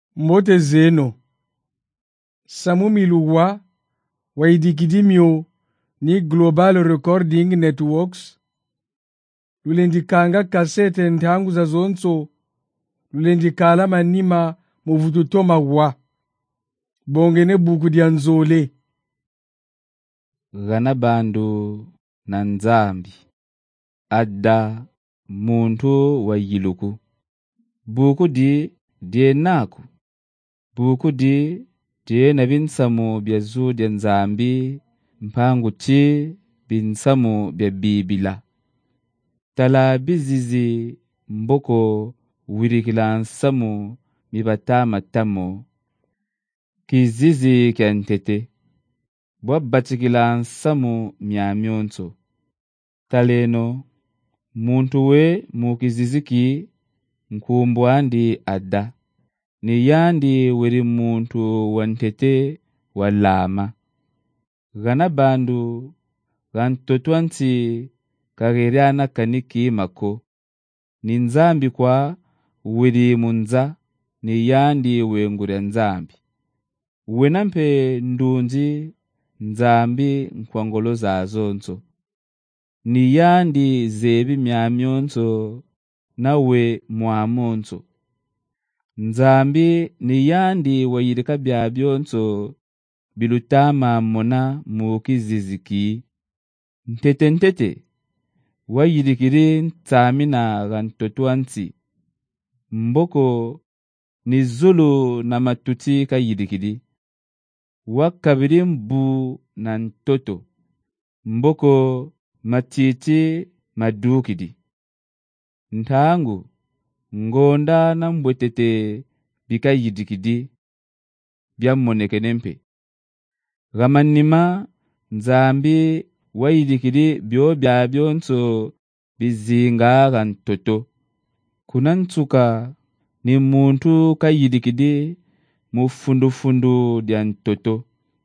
Mbote zeno. Samu miluwa waidikidimio ni Global Recording Networks lulendikanga kasete ntangu za zonso lulendikala manima muvututoma wa bongene buku dia nzole Gana bandu na nzambi adda muntu wa yiluku buku di dienaku buku di na binsamu bya zudya nzambi mpangu ti binsamu bya bibila tala bizizi mboko wirikila nsamu mibatama tamo kizizi kya ntete bwabatikila nsamu myamyonso taleno muntu we mukiziziki nkumbwandi adda ni yandi weri muntu wantete walama gana bandu gantotwanti kageriana kaniki mako ni nzambi kwa weri munza ni yandi wengure nzambi wenampe ndunji nzambi nkwangolo za zonso ni yandi zebi myamyonso nawe mwamonso nzambi ni yandi wayirika bya byonso bilutama mona mukiziziki ntete wayirikiri ntamina gantotwanti mboko ni zulu na matuti kayirikiri wakabiri mbu na ntoto mboko matiti madukidi ntangu ngonda na mbwetete bikayidikidi byamonekenempe gamanima nzambi wayidikidi byo bya byonso bizinga gantoto kunantsuka ni muntu kayidikidi mufundu dia ntoto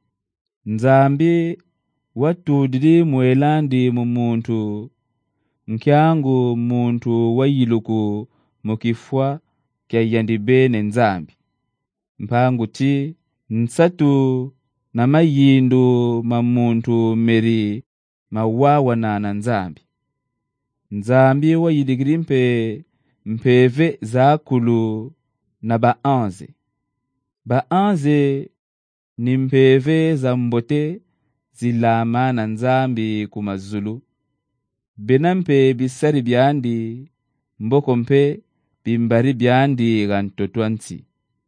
nzambi watudiri mwelandi mumuntu nkyangu muntu wayiluku mukifwa kya yandibene nzambi mpangu ti nsatu na mayindu mamuntu meri mawawa na nzambi nzambi wayidikiri mpeve zakulu na baanze ni mpeve za mbote zilama na nzambi kumazulu benampe bisari byandi mboko mpe bimbari byandi gantotwanti